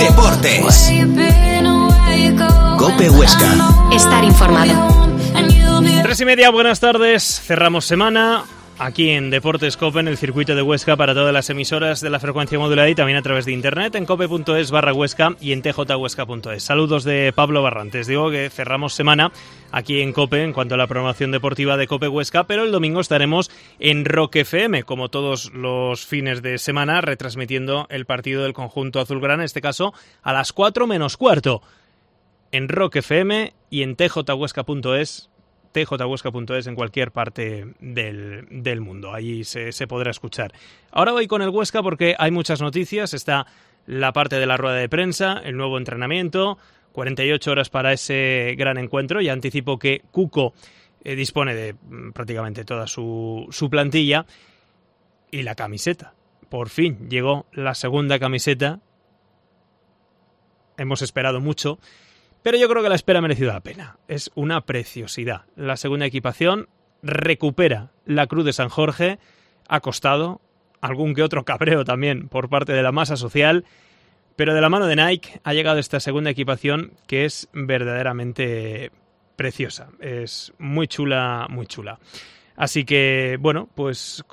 Deportes. COPE Huesca. Estar informado. 3:30, buenas tardes. Cerramos semana aquí en Deportes COPE, en el circuito de Huesca, para todas las emisoras de la frecuencia modulada y también a través de internet en cope.es/Huesca y en tjhuesca.es. Saludos de Pablo Barrantes. Digo que cerramos semana aquí en COPE en cuanto a la programación deportiva de COPE Huesca, pero el domingo estaremos en Rock FM, como todos los fines de semana, retransmitiendo el partido del conjunto azulgrana, en este caso a las 4 menos cuarto, en Rock FM y en tjhuesca.es. tjhuesca.es en cualquier parte del mundo. Allí se podrá escuchar. Ahora voy con el Huesca porque hay muchas noticias. Está la parte de la rueda de prensa, el nuevo entrenamiento, 48 horas para ese gran encuentro. Ya anticipo que Cuco dispone de prácticamente toda su plantilla. Y la camiseta. Por fin llegó la segunda camiseta. Hemos esperado mucho, pero yo creo que la espera ha merecido la pena. Es una preciosidad. La segunda equipación recupera la Cruz de San Jorge. Ha costado algún que otro cabreo también por parte de la masa social, pero de la mano de Nike ha llegado esta segunda equipación que es verdaderamente preciosa. Es muy chula, muy chula. Así que, bueno, pues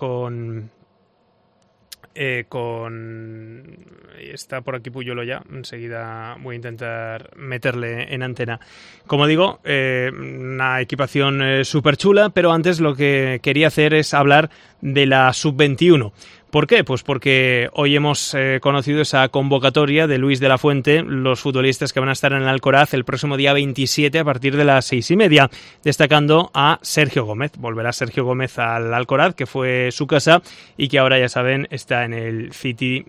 está por aquí Puyuelo ya, enseguida voy a intentar meterle en antena. Como digo, una equipación súper chula, pero antes lo que quería hacer es hablar de la Sub-21. ¿Por qué? Pues porque hoy hemos conocido esa convocatoria de Luis de la Fuente, los futbolistas que van a estar en el Alcoraz el próximo día 27 a partir de las 6:30, destacando a Sergio Gómez. Volverá Sergio Gómez al Alcoraz, que fue su casa y que ahora, ya saben, está en el City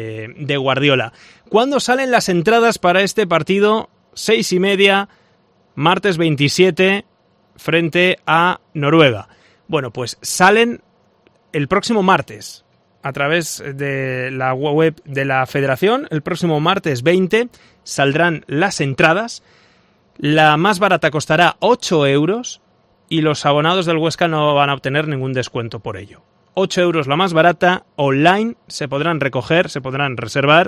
de Guardiola. ¿Cuándo salen las entradas para este partido? 6:30, martes 27, frente a Noruega. Bueno, pues salen el próximo martes a través de la web de la Federación. El próximo martes 20 saldrán las entradas. La más barata costará 8 euros y los abonados del Huesca no van a obtener ningún descuento por ello. 8 euros la más barata. Online se podrán recoger, se podrán reservar,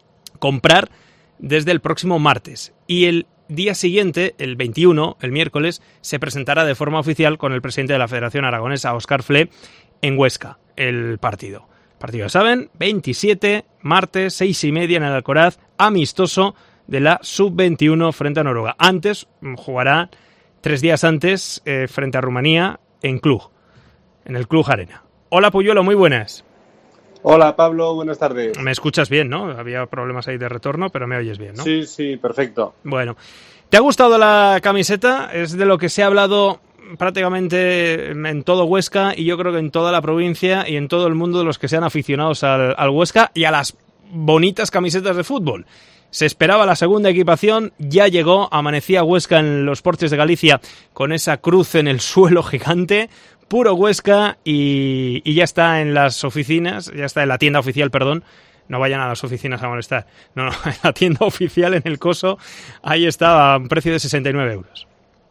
comprar desde el próximo martes. Y el día siguiente, el 21, el miércoles, se presentará de forma oficial con el presidente de la Federación Aragonesa, Óscar Fle, en Huesca, el partido. Partido, ya saben, 27, martes, 6:30 en el Alcoraz, amistoso de la Sub-21 frente a Noruega. Antes, jugará 3 días antes frente a Rumanía en Cluj, en el Cluj Arena. Hola Puyuelo, muy buenas. Hola Pablo, buenas tardes. Me escuchas bien, ¿no? Había problemas ahí de retorno, pero me oyes bien, ¿no? Sí, perfecto. Bueno, ¿te ha gustado la camiseta? Es de lo que se ha hablado prácticamente en todo Huesca y yo creo que en toda la provincia y en todo el mundo de los que sean aficionados al Huesca y a las bonitas camisetas de fútbol. Se esperaba la segunda equipación, ya llegó, amanecía Huesca en los porches de Galicia con esa cruz en el suelo gigante, puro Huesca, y ya está en las oficinas, ya está en la tienda oficial, perdón. No vayan a las oficinas a molestar. No, en la tienda oficial, en el Coso, ahí está a un precio de 69 euros.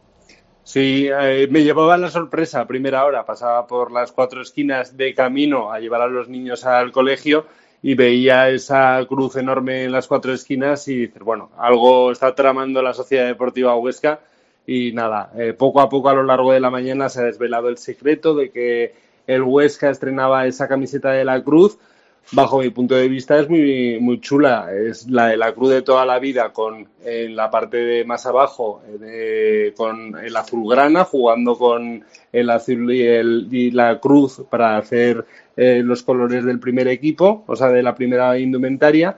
Sí, me llevaba la sorpresa a primera hora. Pasaba por las 4 esquinas de camino a llevar a los niños al colegio y veía esa cruz enorme en las 4 esquinas y dices, bueno, algo está tramando la Sociedad Deportiva Huesca. Y nada, poco a poco a lo largo de la mañana se ha desvelado el secreto de que el Huesca estrenaba esa camiseta de la cruz. Bajo mi punto de vista es muy chula. Es la de la cruz de toda la vida, con en la parte de más abajo con el azulgrana, jugando con el azul y la cruz para hacer los colores del primer equipo, o sea, de la primera indumentaria.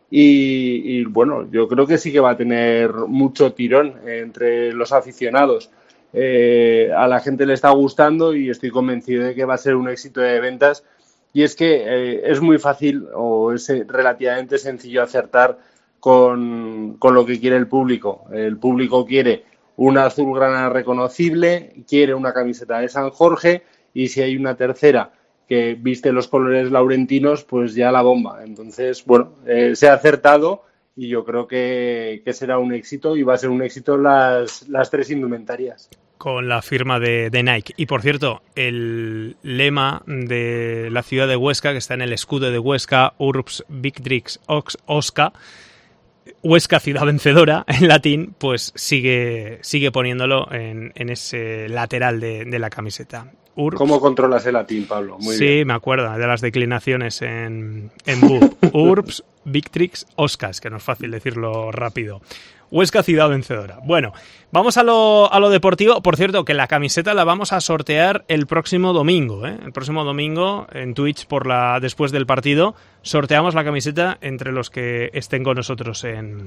Y bueno, yo creo que sí que va a tener mucho tirón entre los aficionados. A la gente le está gustando y estoy convencido de que va a ser un éxito de ventas. Y es que es muy fácil o es relativamente sencillo acertar con lo que quiere el público. El público quiere una azulgrana reconocible, quiere una camiseta de San Jorge y si hay una tercera que viste los colores laurentinos, pues ya la bomba. Entonces, bueno, se ha acertado y yo creo que será un éxito y va a ser un éxito las 3 indumentarias. Con la firma de Nike. Y por cierto, el lema de la ciudad de Huesca, que está en el escudo de Huesca, Urbs Victrix Osca, Huesca ciudad vencedora en latín, pues sigue poniéndolo en ese lateral de la camiseta. Urbs. ¿Cómo controlas el latín, Pablo? Muy sí, bien. Me acuerdo de las declinaciones en BUP. Urbs, Victrix, Oscas, que no es fácil decirlo rápido. Huesca ciudad vencedora. Bueno, vamos a lo deportivo. Por cierto, que la camiseta la vamos a sortear el próximo domingo, ¿eh? El próximo domingo en Twitch después del partido sorteamos la camiseta entre los que estén con nosotros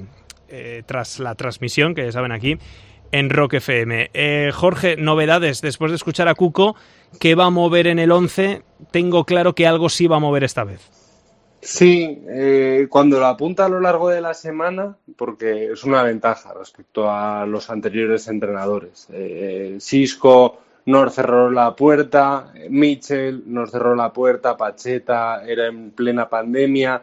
tras la transmisión, que ya saben aquí, en Rock FM. Jorge, novedades después de escuchar a Cuco, ¿qué va a mover en el 11? Tengo claro que algo sí va a mover esta vez. Sí, cuando lo apunta a lo largo de la semana, porque es una ventaja respecto a los anteriores entrenadores. Sisco nos cerró la puerta, Mitchell nos cerró la puerta, Pacheta era en plena pandemia,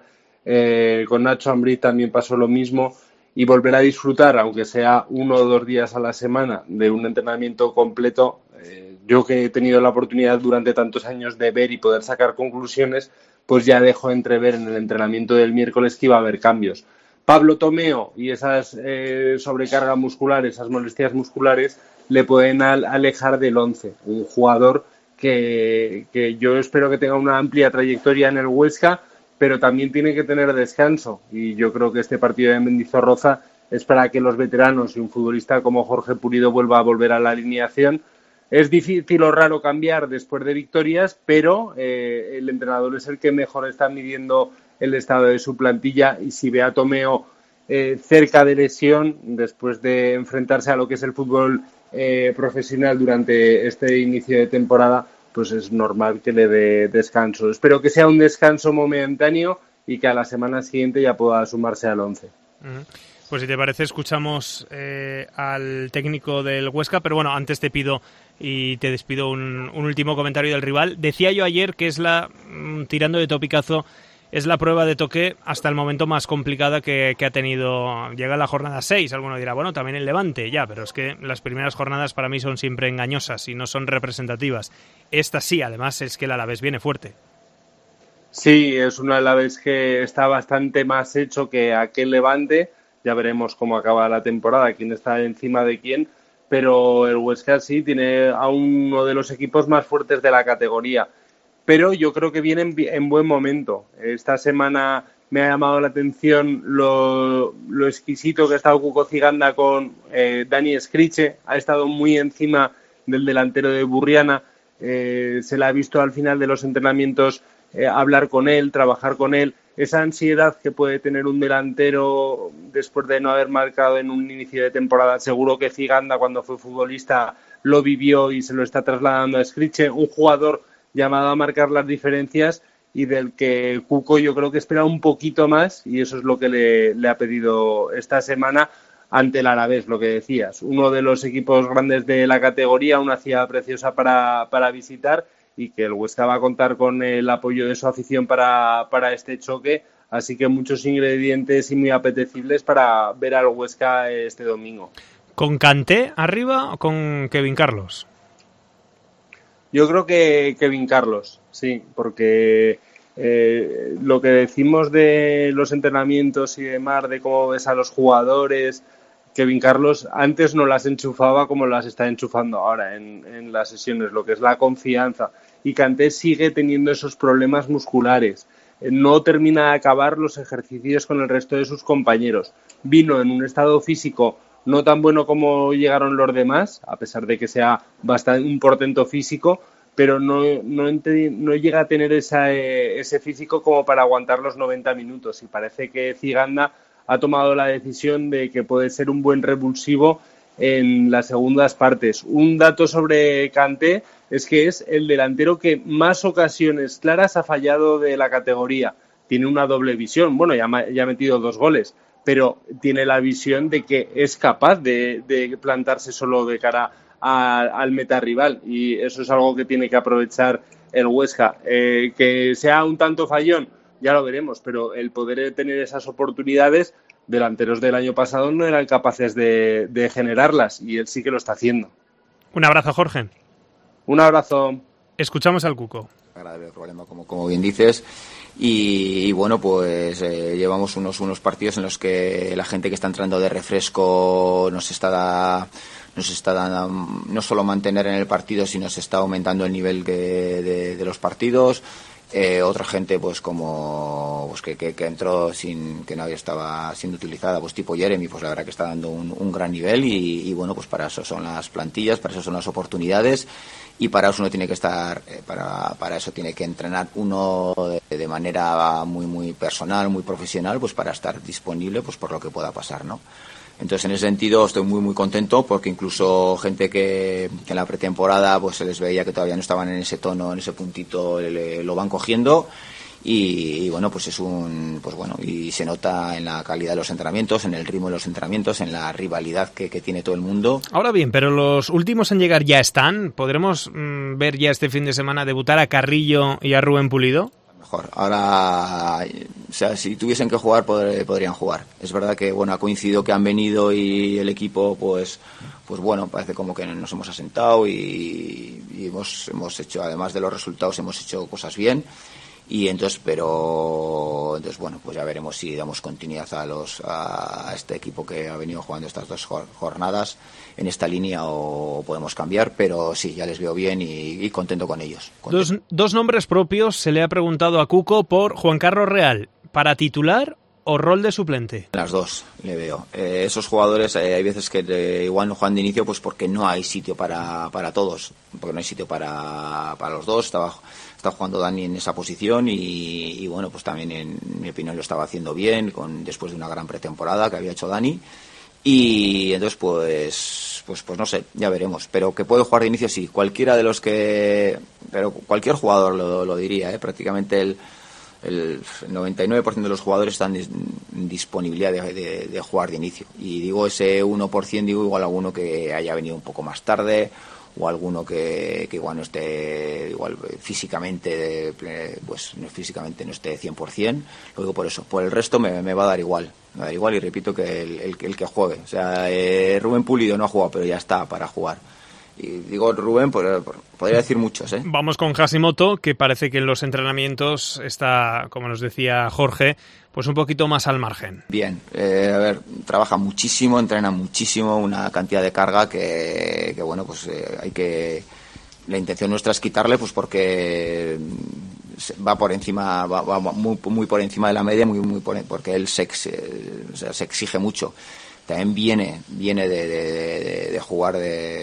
con Nacho Ambriz también pasó lo mismo, y volver a disfrutar, aunque sea 1 o 2 días a la semana, de un entrenamiento completo. Yo que he tenido la oportunidad durante tantos años de ver y poder sacar conclusiones, pues ya dejo entrever en el entrenamiento del miércoles que iba a haber cambios. Pablo Tomeo y esas sobrecargas musculares, esas molestias musculares, le pueden alejar del 11. Un jugador que yo espero que tenga una amplia trayectoria en el Huesca, pero también tiene que tener descanso. Y yo creo que este partido de Mendizorroza es para que los veteranos y un futbolista como Jorge Pulido vuelva a volver a la alineación. Es difícil o raro cambiar después de victorias, pero el entrenador es el que mejor está midiendo el estado de su plantilla, y si ve a Tomeo cerca de lesión, después de enfrentarse a lo que es el fútbol profesional durante este inicio de temporada, pues es normal que le dé descanso. Espero que sea un descanso momentáneo y que a la semana siguiente ya pueda sumarse al 11. Pues si te parece, escuchamos al técnico del Huesca, pero bueno, antes te pido y te despido un último comentario del rival. Decía yo ayer que es tirando de topicazo, es la prueba de toque hasta el momento más complicada que ha tenido. Llega la jornada 6, alguno dirá, bueno, también el Levante, ya, pero es que las primeras jornadas para mí son siempre engañosas y no son representativas. Esta sí, además, es que el Alavés viene fuerte. Sí, es un Alavés que está bastante más hecho que aquel Levante. Ya veremos cómo acaba la temporada, quién está encima de quién, pero el Huesca sí tiene a uno de los equipos más fuertes de la categoría. Pero yo creo que viene en buen momento. Esta semana me ha llamado la atención lo exquisito que ha estado Cuco Ciganda con Dani Scriche. Ha estado muy encima del delantero de Burriana. Se le ha visto al final de los entrenamientos hablar con él, trabajar con él. Esa ansiedad que puede tener un delantero después de no haber marcado en un inicio de temporada, seguro que Ciganda cuando fue futbolista lo vivió y se lo está trasladando a Scriche, un jugador llamado a marcar las diferencias y del que Cuco yo creo que espera un poquito más, y eso es lo que le ha pedido esta semana ante el Alavés, lo que decías, uno de los equipos grandes de la categoría, una ciudad preciosa para visitar, y que el Huesca va a contar con el apoyo de su afición para este choque, así que muchos ingredientes y muy apetecibles para ver al Huesca este domingo. ¿Con Kanté arriba o con Kevin Carlos? Yo creo que Kevin Carlos, sí, porque lo que decimos de los entrenamientos y demás, de cómo ves a los jugadores, Kevin Carlos antes no las enchufaba como las está enchufando ahora en las sesiones, lo que es la confianza. Y Kanté sigue teniendo esos problemas musculares. No termina de acabar los ejercicios con el resto de sus compañeros. Vino en un estado físico no tan bueno como llegaron los demás, a pesar de que sea bastante un portento físico, pero no llega a tener ese físico como para aguantar los 90 minutos. Y parece que Ciganda ha tomado la decisión de que puede ser un buen revulsivo en las segundas partes. Un dato sobre Kanté es que es el delantero que más ocasiones claras ha fallado de la categoría. Tiene una doble visión. Bueno, ya ha metido 2 goles, pero tiene la visión de que es capaz de plantarse solo de cara al meta rival, y eso es algo que tiene que aprovechar el Huesca. Que sea un tanto fallón, ya lo veremos, pero el poder tener esas oportunidades, delanteros del año pasado no eran capaces de generarlas, y él sí que lo está haciendo. Un abrazo, Jorge. Un abrazo. Escuchamos al Cuco. cara del problema, como bien dices. Y bueno, pues llevamos unos partidos en los que la gente que está entrando de refresco nos está dando no solo mantener en el partido, sino se está aumentando el nivel de los partidos. Otra gente pues como pues que entró sin que nadie estaba siendo utilizada, pues tipo Jeremy, pues la verdad que está dando un gran nivel y bueno, pues para eso son las plantillas, para eso son las oportunidades y para eso uno tiene que estar para eso tiene que entrenar uno de manera muy personal, muy profesional, pues para estar disponible pues por lo que pueda pasar, ¿no? Entonces, en ese sentido, estoy muy contento porque incluso gente que en la pretemporada pues se les veía que todavía no estaban en ese tono, en ese puntito, lo van cogiendo y bueno, pues y se nota en la calidad de los entrenamientos, en el ritmo de los entrenamientos, en la rivalidad que tiene todo el mundo. Ahora bien, pero los últimos en llegar ya están. ¿Podremos ver ya este fin de semana debutar a Carrillo y a Rubén Pulido? Mejor. Ahora, o sea, si tuviesen que jugar, podrían jugar. Es verdad que, bueno, ha coincidido que han venido y el equipo, pues bueno, parece como que nos hemos asentado y hemos hecho, además de los resultados, hemos hecho cosas bien. Y entonces, bueno, pues ya veremos si damos continuidad a este equipo que ha venido jugando estas 2 jornadas en esta línea o podemos cambiar, pero sí, ya les veo bien y contento con ellos. Dos nombres propios se le ha preguntado a Cuco por Juan Carlos Real, ¿para titular o rol de suplente? Las dos le veo. Esos jugadores hay veces que igual no juegan de inicio pues porque no hay sitio para todos, porque no hay sitio para los dos. Está jugando Dani en esa posición y bueno, pues también en mi opinión lo estaba haciendo bien después de una gran pretemporada que había hecho Dani y entonces pues no sé, ya veremos, pero que puede jugar de inicio sí, cualquiera de los pero cualquier jugador lo diría, prácticamente el 99% de los jugadores están en disponibilidad de jugar de inicio y digo ese 1%, digo igual alguno que haya venido un poco más tarde o alguno que igual no esté igual físicamente pues físicamente no esté 100%, lo digo por eso. Por el resto me va a dar igual y repito que el que juegue, o sea, Rubén Pulido no ha jugado pero ya está para jugar. Y digo Rubén, podría decir muchos, ¿eh? Vamos con Hashimoto, que parece que en los entrenamientos está, como nos decía Jorge, pues un poquito más al margen. Bien, a ver, trabaja muchísimo, entrena muchísimo, una cantidad de carga que bueno, pues la intención nuestra es quitarle, pues porque va por encima, va muy por encima de la media, porque él se exige mucho. También viene de jugar,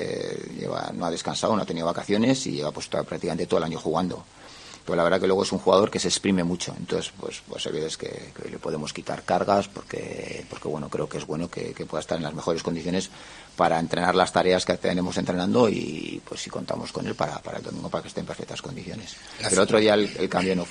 no ha descansado, no ha tenido vacaciones y lleva pues prácticamente todo el año jugando. Pero la verdad que luego es un jugador que se exprime mucho, entonces pues es que le podemos quitar cargas porque bueno, creo que es bueno que pueda estar en las mejores condiciones para entrenar las tareas que tenemos entrenando y pues si contamos con él para el domingo para que esté en perfectas condiciones. Pero el otro día el cambio no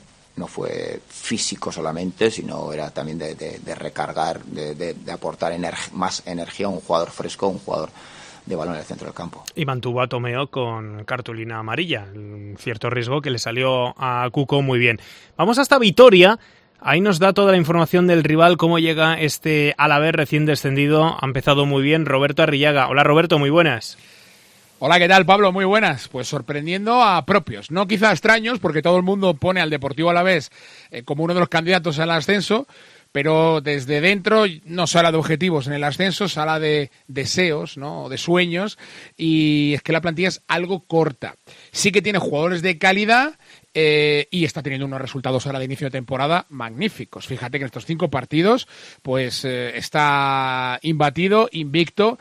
fue físico solamente, sino era también de recargar, de aportar más energía a un jugador fresco, un jugador de balón en el centro del campo. Y mantuvo a Tomeo con cartulina amarilla, un cierto riesgo que le salió a Cuco muy bien. Vamos hasta Vitoria, ahí nos da toda la información del rival, cómo llega este Alavés recién descendido, ha empezado muy bien Roberto Arrillaga. Hola Roberto, muy buenas. Hola, ¿qué tal, Pablo? Muy buenas. Pues sorprendiendo a propios, no quizá extraños, porque todo el mundo pone al Deportivo Alavés como uno de los candidatos al ascenso, pero desde dentro no se habla de objetivos en el ascenso, se habla de deseos, ¿no? De sueños, y es que la plantilla es algo corta. Sí que tiene jugadores de calidad y está teniendo unos resultados ahora de inicio de temporada magníficos. Fíjate que en estos 5 partidos pues está imbatido, invicto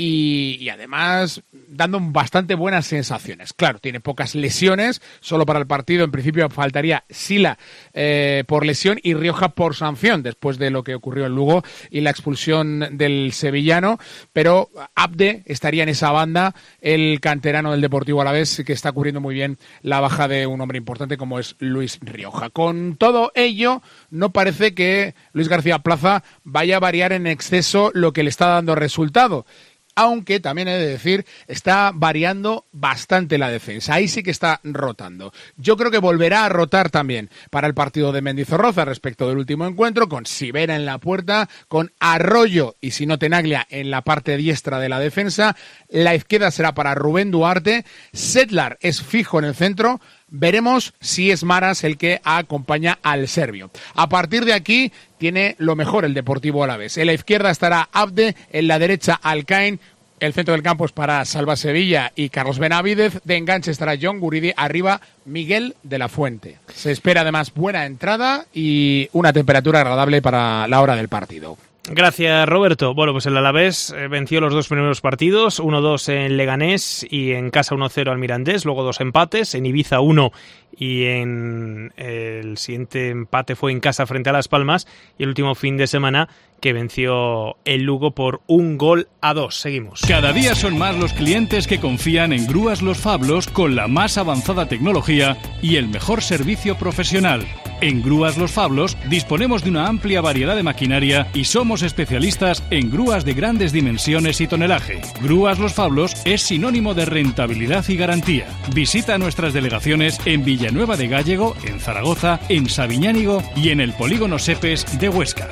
y además dando bastante buenas sensaciones. Claro, tiene pocas lesiones, solo para el partido en principio faltaría Sila por lesión y Rioja por sanción después de lo que ocurrió en Lugo y la expulsión del sevillano, pero Abde estaría en esa banda, el canterano del Deportivo Alavés, que está cubriendo muy bien la baja de un hombre importante como es Luis Rioja. Con todo ello, no parece que Luis García Plaza vaya a variar en exceso lo que le está dando resultado. Aunque también he de decir, está variando bastante la defensa. Ahí sí que está rotando. Yo creo que volverá a rotar también para el partido de Mendizorroza respecto del último encuentro, con Sivera en la puerta, con Arroyo y si no Tenaglia en la parte diestra de la defensa. La izquierda será para Rubén Duarte. Sedlar es fijo en el centro. Veremos si es Maras el que acompaña al serbio. A partir de aquí tiene lo mejor el Deportivo Alavés. En la izquierda estará Abde, en la derecha Alcain. El centro del campo es para Salva Sevilla y Carlos Benavídez. De enganche estará John Guridi. Arriba, Miguel de la Fuente. Se espera además buena entrada y una temperatura agradable para la hora del partido. Gracias, Roberto. Bueno, pues el Alavés venció los 2 primeros partidos, 1-2 en Leganés y en casa 1-0 al Mirandés, luego 2 empates, en Ibiza 1 y en el siguiente empate fue en casa frente a Las Palmas y el último fin de semana que venció el Lugo por 1-2. Seguimos. Cada día son más los clientes que confían en Grúas Los Fablos con la más avanzada tecnología y el mejor servicio profesional. En Grúas Los Fablos disponemos de una amplia variedad de maquinaria y somos especialistas en grúas de grandes dimensiones y tonelaje. Grúas Los Fablos es sinónimo de rentabilidad y garantía. Visita nuestras delegaciones en Villanueva de Gállego, en Zaragoza, en Sabiñánigo y en el Polígono Sepes de Huesca.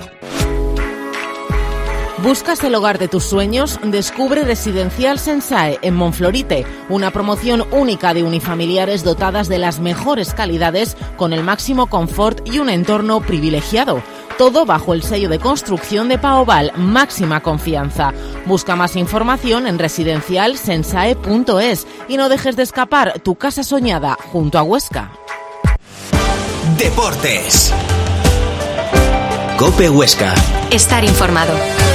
¿Buscas el hogar de tus sueños? Descubre Residencial Sensae en Monflorite, una promoción única de unifamiliares dotadas de las mejores calidades con el máximo confort y un entorno privilegiado. Todo bajo el sello de construcción de Paoval, máxima confianza. Busca más información en residencialsensae.es y no dejes de escapar tu casa soñada junto a Huesca. Deportes. COPE Huesca. Estar informado.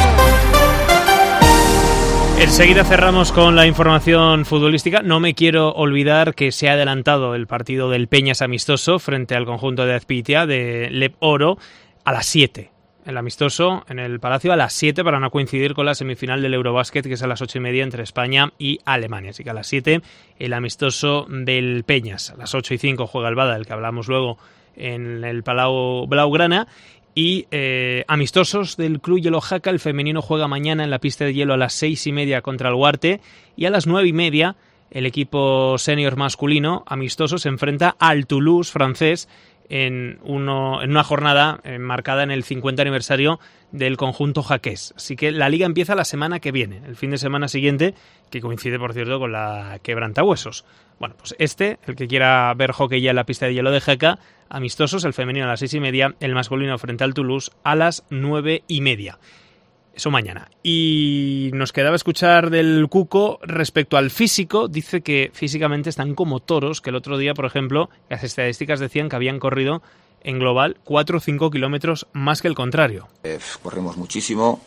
Enseguida cerramos con la información futbolística. No me quiero olvidar que se ha adelantado el partido del Peñas amistoso frente al conjunto de Azpeitia de Lep Oro a las 7. El amistoso en el Palacio a las 7 para no coincidir con la semifinal del Eurobásquet, que es a las 8:30 entre España y Alemania. Así que a las 7 el amistoso del Peñas. A las 8:05 juega el Bada, del que hablamos luego en el Palau Blaugrana. Y amistosos del Club Hielo Jaca, el femenino juega mañana en la pista de hielo a las 6:30 contra el Huarte y a las 9:30 el equipo senior masculino amistoso se enfrenta al Toulouse francés en una jornada marcada en el 50 aniversario del conjunto jaqués. Así que la liga empieza la semana que viene, el fin de semana siguiente, que coincide, por cierto, con la quebrantahuesos. Bueno, pues el que quiera ver hockey ya en la pista de hielo de Jaca, amistosos, el femenino a las 6:30, el masculino frente al Toulouse a las 9:30. Eso mañana. Y nos quedaba escuchar del Cuco respecto al físico. Dice que físicamente están como toros, que el otro día, por ejemplo, las estadísticas decían que habían corrido en global 4 o 5 kilómetros más que el contrario. Corrimos muchísimo,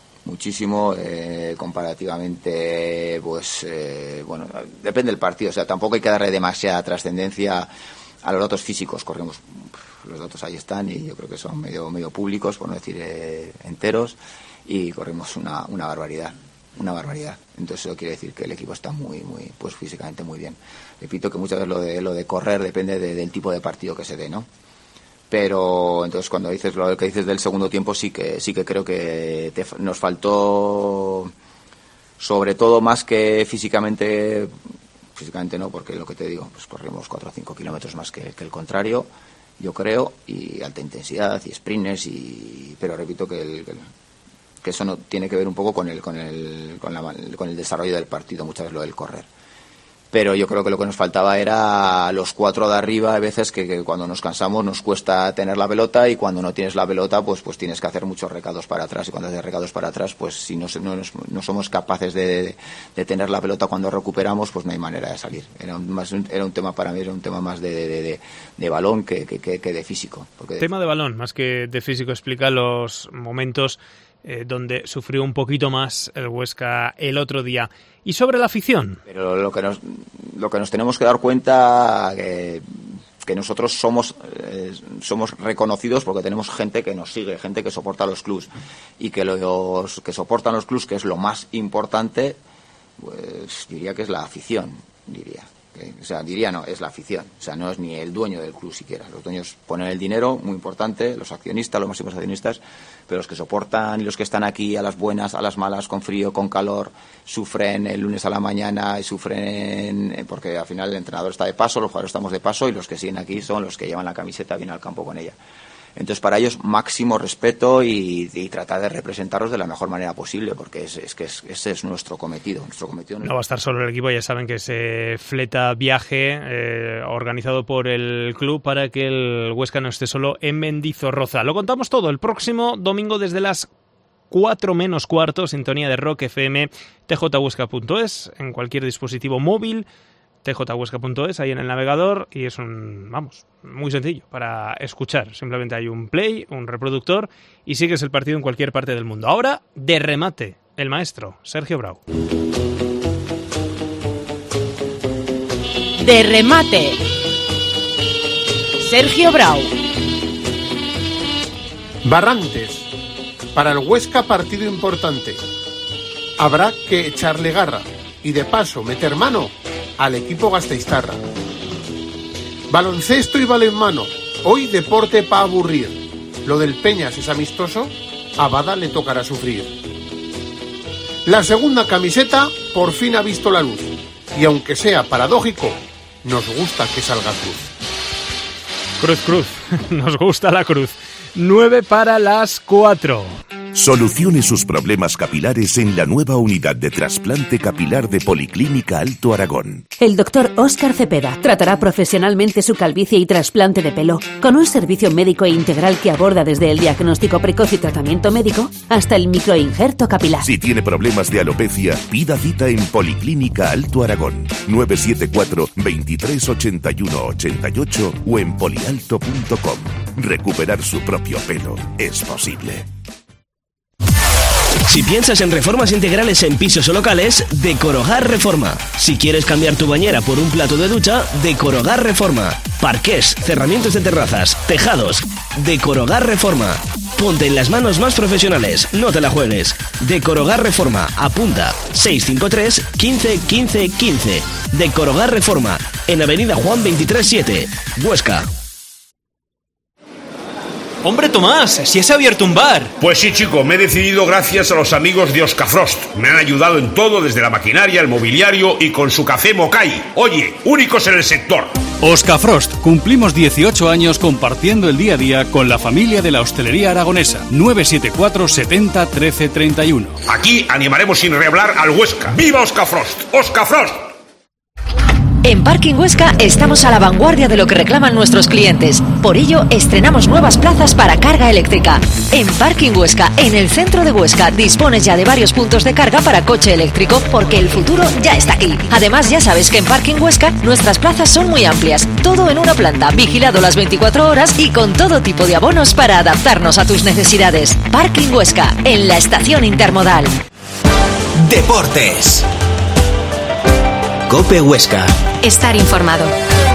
comparativamente, bueno, depende del partido, o sea, tampoco hay que darle demasiada trascendencia a los datos físicos. Corremos, los datos ahí están y yo creo que son medio públicos, por no decir enteros, y corremos una barbaridad. Entonces eso quiere decir que el equipo está muy pues físicamente muy bien. Repito que muchas veces lo de correr depende del tipo de partido que se dé, ¿no? Pero entonces cuando dices lo que dices del segundo tiempo sí que creo que nos faltó, sobre todo más que físicamente no, porque lo que te digo, pues corremos 4 o 5 kilómetros más que el contrario, yo creo, y alta intensidad y sprints, pero repito que eso no tiene que ver un poco con el desarrollo del partido, muchas veces lo del correr. Pero yo creo que lo que nos faltaba era los 4 de arriba. Hay veces que cuando nos cansamos nos cuesta tener la pelota, y cuando no tienes la pelota pues tienes que hacer muchos recados para atrás, y cuando haces recados para atrás, pues si no somos capaces de tener la pelota cuando recuperamos, pues no hay manera de salir. Era un tema para mí, era un tema más de balón que de físico. Tema de balón, más que de físico. Explica los momentos donde sufrió un poquito más el Huesca el otro día. Y sobre la afición. Pero lo que nos tenemos que dar cuenta que nosotros somos reconocidos porque tenemos gente que nos sigue, gente que soporta los clubs, y que los que soportan los clubs, que es lo más importante, pues diría que es la afición, es la afición, o sea, no es ni el dueño del club siquiera. Los dueños ponen el dinero, muy importante, los accionistas, los máximos accionistas, pero los que soportan y los que están aquí a las buenas, a las malas, con frío, con calor, sufren el lunes a la mañana y sufren porque al final el entrenador está de paso, los jugadores estamos de paso, y los que siguen aquí son los que llevan la camiseta, vienen al campo con ella. Entonces, para ellos, máximo respeto y tratar de representarlos de la mejor manera posible, porque ese es nuestro cometido. No va a estar solo el equipo, ya saben que se fleta viaje organizado por el club para que el Huesca no esté solo en Mendizorroza. Lo contamos todo el próximo domingo desde las 4 menos cuarto, sintonía de Rock FM, tjhuesca.es, en cualquier dispositivo móvil, tjhuesca.es, ahí en el navegador, y es muy sencillo para escuchar. Simplemente hay un play, un reproductor, y sigues el partido en cualquier parte del mundo. Ahora, de remate, el maestro Sergio Brau. De remate, Sergio Brau. Barrantes. Para el Huesca, partido importante. Habrá que echarle garra y de paso meter mano al equipo gasteiztarra. Baloncesto y balonmano. Hoy deporte para aburrir. Lo del Peñas es amistoso, a Bada le tocará sufrir. La segunda camiseta por fin ha visto la luz. Y aunque sea paradójico, nos gusta que salga cruz. Cruz. Nos gusta la cruz. 9 para las 4. Solucione sus problemas capilares en la nueva unidad de trasplante capilar de Policlínica Alto Aragón. El doctor Óscar Cepeda tratará profesionalmente su calvicie y trasplante de pelo, con un servicio médico integral que aborda desde el diagnóstico precoz y tratamiento médico hasta el microinjerto capilar. Si tiene problemas de alopecia, pida cita en Policlínica Alto Aragón, 974 23 81 88 o en polialto.com. Recuperar su propio pelo es posible. Si piensas en reformas integrales en pisos o locales, Decorogar Reforma. Si quieres cambiar tu bañera por un plato de ducha, Decorogar Reforma. Parqués, cerramientos de terrazas, tejados. Decorogar Reforma. Ponte en las manos más profesionales, no te la juegues. Decorogar Reforma. Apunta 653 15 15 15. Decorogar Reforma. En Avenida Juan 23-7, Huesca. ¡Hombre, Tomás! ¡Si has abierto un bar! Pues sí, chico, me he decidido gracias a los amigos de Oscafrost. Me han ayudado en todo, desde la maquinaria, el mobiliario y con su café Mokai. Oye, únicos en el sector. Oscafrost, cumplimos 18 años compartiendo el día a día con la familia de la hostelería aragonesa. 974 70 13 31. Aquí animaremos sin rehablar al Huesca. ¡Viva Oscafrost! ¡Oscafrost! En Parking Huesca estamos a la vanguardia de lo que reclaman nuestros clientes. Por ello, estrenamos nuevas plazas para carga eléctrica. En Parking Huesca, en el centro de Huesca, dispones ya de varios puntos de carga para coche eléctrico, porque el futuro ya está aquí. Además, ya sabes que en Parking Huesca nuestras plazas son muy amplias. Todo en una planta, vigilado las 24 horas y con todo tipo de abonos para adaptarnos a tus necesidades. Parking Huesca, en la estación intermodal. Deportes. COPE Huesca. Estar informado.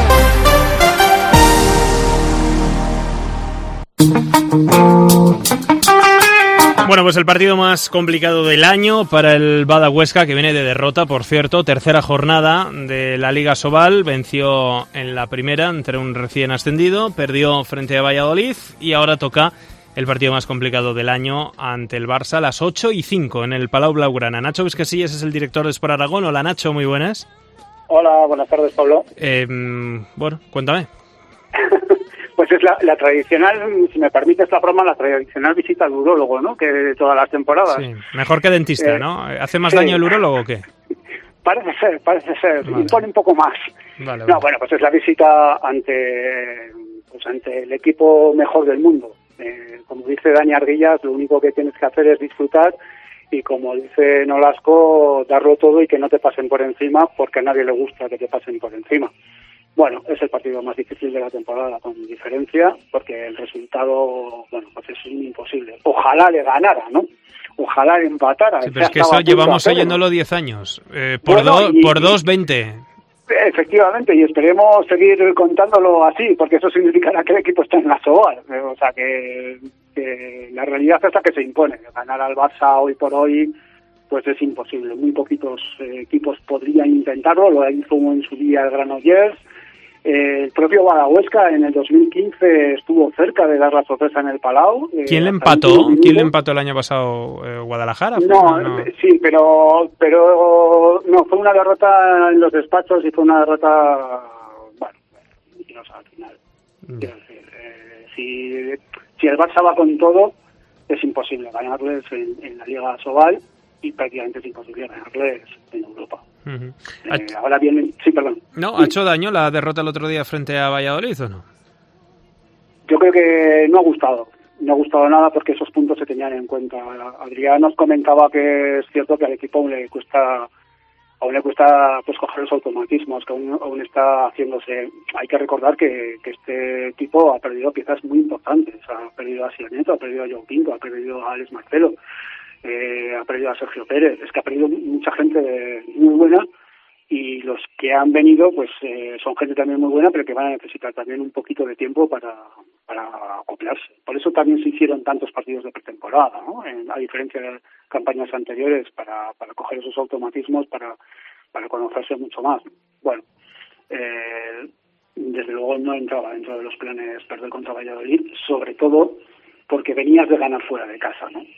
Bueno, pues el partido más complicado del año para el Bada Huesca, que viene de derrota, por cierto. Tercera jornada de la Liga Sobal. Venció en la primera entre un recién ascendido, perdió frente a Valladolid y ahora toca el partido más complicado del año ante el Barça a las 8:05 en el Palau Blaugrana. Nacho Vizcasillas es el director de Sport Aragón. Hola, Nacho, muy buenas. Hola, buenas tardes, Pablo. Bueno, cuéntame. Pues es la tradicional, si me permites la broma, la tradicional visita al urólogo, ¿no? Que de todas las temporadas. Sí, mejor que dentista, ¿no? ¿Hace más daño el urólogo o qué? Parece ser. Vale. Impone un poco más. Vale. No, bueno, pues es la visita ante el equipo mejor del mundo. Como dice Dani Arguillas, lo único que tienes que hacer es disfrutar y, como dice Nolasco, darlo todo y que no te pasen por encima, porque a nadie le gusta que te pasen por encima. Bueno, es el partido más difícil de la temporada, con diferencia, porque el resultado, bueno, pues es imposible. Ojalá le ganara, ¿no? Ojalá le empatara. Sí, pero es que eso llevamos oyéndolo 10 años. Por 2-20. Efectivamente, y esperemos seguir contándolo así, porque eso significará que el equipo está en la Sobal. O sea, que la realidad es la que se impone. Ganar al Barça hoy por hoy, pues es imposible. Muy poquitos equipos podrían intentarlo. Lo hizo en su día el Granollers. El propio Bada Huesca en el 2015 estuvo cerca de dar la sorpresa en el Palau. ¿Quién le empató? ¿Quién le empató el año pasado? ¿Guadalajara? No, sí, pero no, fue una derrota en los despachos y fue una derrota, bueno, al final. Quiero decir, Si el Barça va con todo, es imposible ganarles en la Liga Sobal y prácticamente es imposible ganarles en Europa. Ahora bien, sí, perdón. ¿No? ¿Ha hecho daño la derrota el otro día frente a Valladolid o no? Yo creo que no ha gustado. No ha gustado nada porque esos puntos se tenían en cuenta. Adrián nos comentaba que es cierto que al equipo aún le cuesta pues coger los automatismos, que aún está haciéndose. Hay que recordar que este equipo ha perdido piezas muy importantes. Ha perdido a Sianeto, ha perdido a João Pinto, ha perdido a Alex Marcelo, ha perdido a Sergio Pérez. Es que ha perdido mucha gente muy buena, y los que han venido pues son gente también muy buena, pero que van a necesitar también un poquito de tiempo para acoplarse. Por eso también se hicieron tantos partidos de pretemporada, ¿no? A diferencia de campañas anteriores, para coger esos automatismos, para conocerse mucho más. Bueno, desde luego no entraba dentro de los planes perder contra Valladolid, sobre todo porque venías de ganar fuera de casa, ¿no?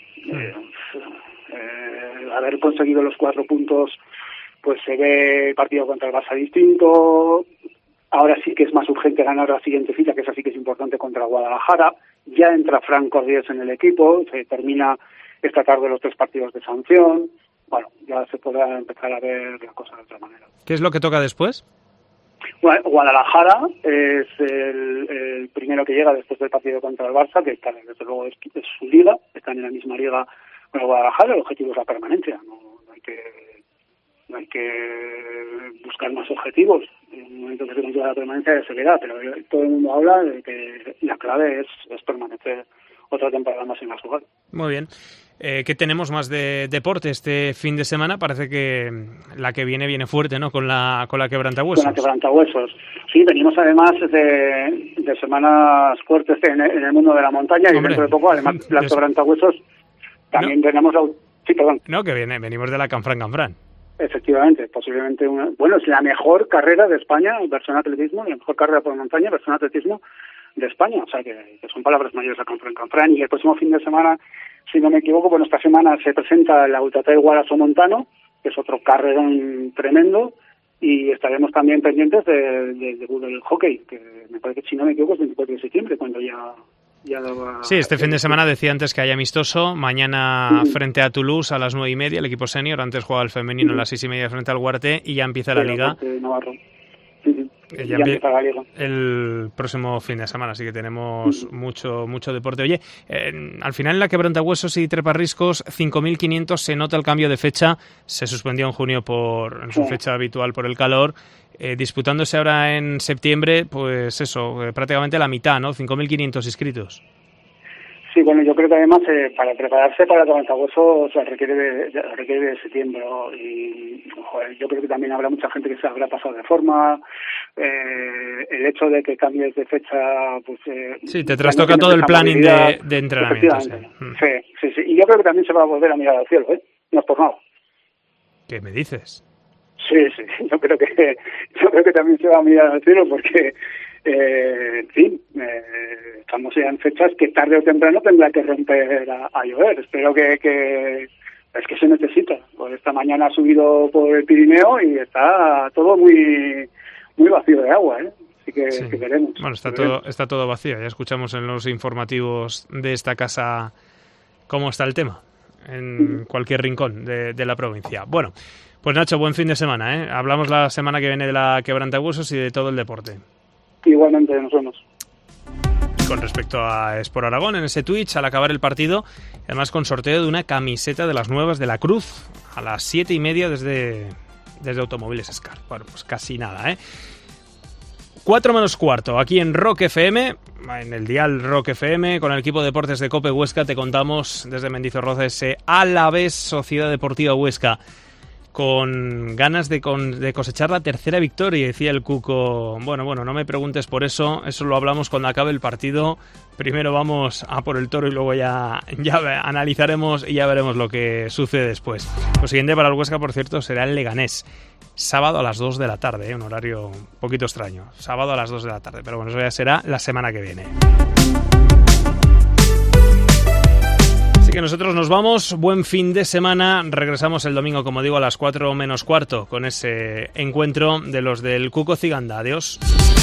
Haber conseguido los 4 puntos, pues se ve el partido contra el Barça distinto. Ahora sí que es más urgente ganar la siguiente cita, que esa sí que es importante, contra Guadalajara. Ya entra Fran Cordiés en el equipo, se termina esta tarde los 3 partidos de sanción. Bueno, ya se podrá empezar a ver la cosa de otra manera. ¿Qué es lo que toca después? Guadalajara es el primero que llega después del partido contra el Barça, que está, desde luego es su liga, están en la misma liga con el Guadalajara. El objetivo es la permanencia, no hay que buscar más objetivos. En el momento que se consiga la permanencia se verá, pero todo el mundo habla de que la clave es permanecer otra temporada más en la Sobal. Muy bien. ¿Qué tenemos más de deporte este fin de semana? Parece que la que viene fuerte, ¿no? Con la quebrantahuesos. Con la quebrantahuesos. Sí, venimos además de semanas fuertes en el mundo de la montaña. Hombre, y dentro de poco, además, las quebrantahuesos también tenemos... Sí, perdón. No, que venimos de la Canfrán. Efectivamente, posiblemente es la mejor carrera de España, versión atletismo, la mejor carrera por montaña, versión atletismo de España. O sea, que son palabras mayores a Canfrán. Y el próximo fin de semana, si no me equivoco, esta semana se presenta la Ultra Trail Guaraso Montano, que es otro carrerón tremendo, y estaremos también pendientes del hockey, que me parece que, si no me equivoco, es el 24 de septiembre, cuando ya sí, este fin de semana decía antes que hay amistoso. Mañana frente a Toulouse a las 9:30, el equipo senior. Antes juega el femenino a las 6:30 frente al Guarte, y ya empieza la liga. Ya empieza la liga el próximo fin de semana, así que tenemos mucho deporte. Oye, al final en la quebrantahuesos y treparriscos 5.500 se nota el cambio de fecha. Se suspendió en junio en su fecha habitual por el calor. Disputándose ahora en septiembre, pues eso, prácticamente la mitad, ¿no? 5.500 inscritos. Sí, bueno, yo creo que además para prepararse para el quebrantahuesos requiere de septiembre, ¿no? Y yo creo que también habrá mucha gente que se habrá pasado de forma. El hecho de que cambies de fecha, pues... sí, te trastoca todo el planning de entrenamiento. Sí. Y yo creo que también se va a volver a mirar al cielo, ¿eh? No es por nada. ¿Qué me dices? Sí, yo creo que también se va a mirar al cielo porque, estamos ya en fechas que tarde o temprano tendrá que romper a llover. Espero que es que se necesita. Pues esta mañana ha subido por el Pirineo y está todo muy vacío de agua, ¿eh? Así que, que veremos. Bueno, está todo vacío. Ya escuchamos en los informativos de esta casa cómo está el tema en cualquier rincón de la provincia. Bueno, pues Nacho, buen fin de semana, ¿eh? Hablamos la semana que viene de la quebrantahuesos y de todo el deporte. Igualmente, nos vemos. Con respecto a Sport Aragón, en ese Twitch, al acabar el partido, además con sorteo de una camiseta de las nuevas de la Cruz, a las 7:30 desde Automóviles Scar. Bueno, pues casi nada, ¿eh? 4 menos cuarto, aquí en Rock FM, en el dial Rock FM, con el equipo de deportes de COPE Huesca, te contamos desde Mendizorroza ese Alavés Sociedad Deportiva Huesca, con ganas de cosechar la tercera victoria. Decía el Cuco, bueno, no me preguntes por eso lo hablamos cuando acabe el partido. Primero vamos a por el toro y luego ya analizaremos y ya veremos lo que sucede después. Lo siguiente para el Huesca, por cierto, será el Leganés. Sábado a las 2 de la tarde, un horario un poquito extraño. Sábado a las 2 de la tarde, pero bueno, eso ya será la semana que viene. Así que nosotros nos vamos, buen fin de semana, regresamos el domingo, como digo, a las 4 menos cuarto con ese encuentro de los del Cuco Ciganda. Adiós.